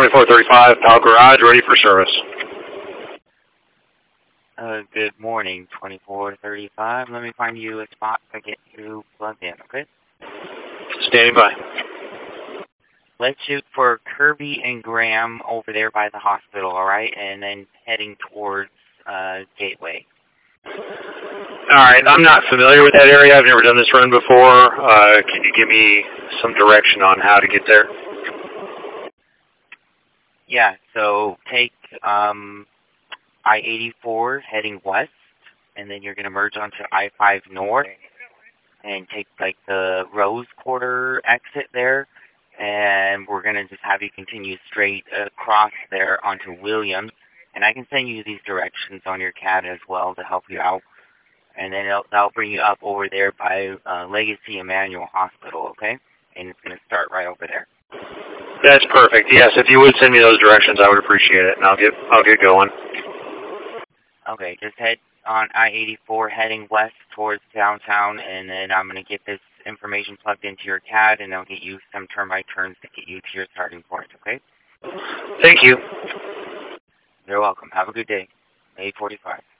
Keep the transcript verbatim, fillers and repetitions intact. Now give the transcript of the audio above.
twenty-four thirty-five, Pal Garage, ready for service. Uh, good morning, twenty-four thirty-five. Let me find you a spot to get you plugged in, okay? Standing by. Let's shoot for Kirby and Graham over there by the hospital, all right? And then heading towards uh, Gateway. All right, I'm not familiar with that area. I've never done this run before. Uh, can you give me some direction on how to get there? Yeah, so take um, I eighty-four heading west, and then you're going to merge onto I five north and take like the Rose Quarter exit there, and we're going to just have you continue straight across there onto Williams, and I can send you these directions on your C A D as well to help you out, and then it'll, that'll bring you up over there by uh, Legacy Emmanuel Hospital, okay? And it's going to start right over there. That's perfect. Yes, if you would send me those directions, I would appreciate it, and I'll get I'll get going. Okay, just head on I eighty-four heading west towards downtown, and then I'm going to get this information plugged into your C A D, and I'll get you some turn-by turns to get you to your starting point, okay? Thank you. You're welcome. Have a good day. eight forty-five.